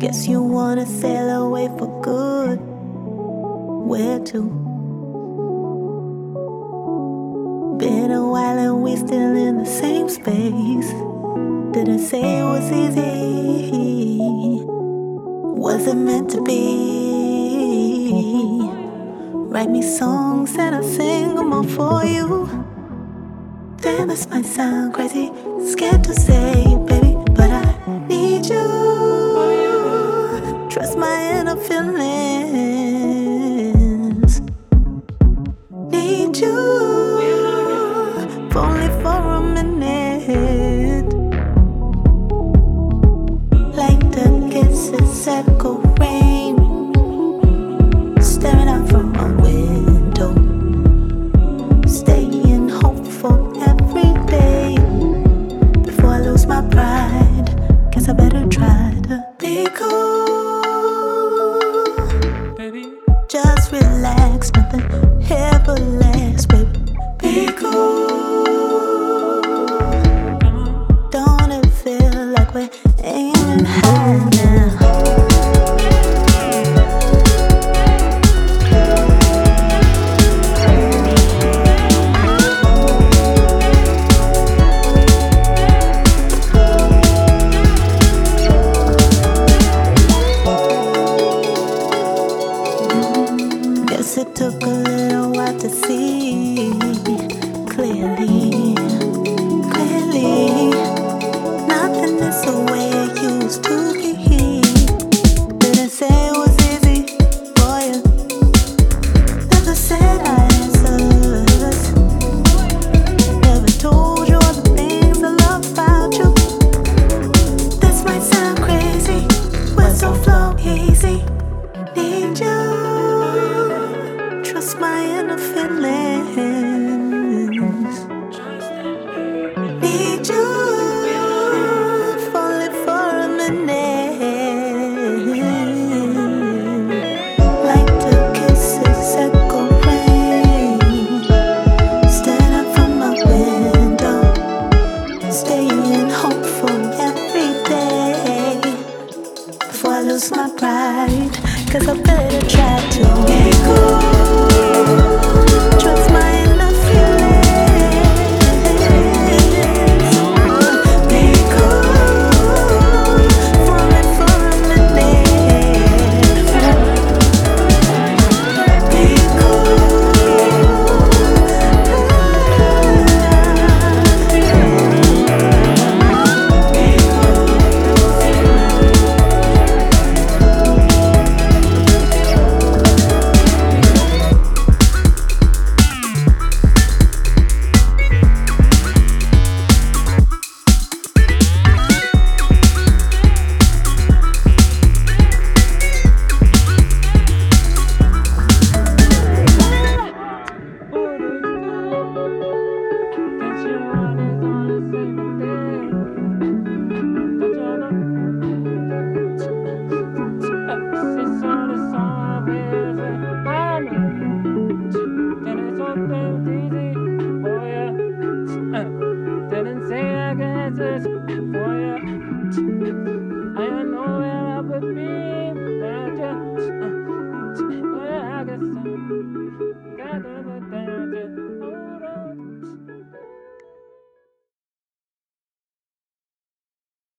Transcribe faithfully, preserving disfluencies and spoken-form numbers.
Guess you wanna sail away for good. Where to? Been a while and we still in the same space. Didn't say it was easy. Was it meant to be? Write me songs and I'll sing them all for you. Damn, this might sound crazy, scared to say, baby, but I need you. Trust my inner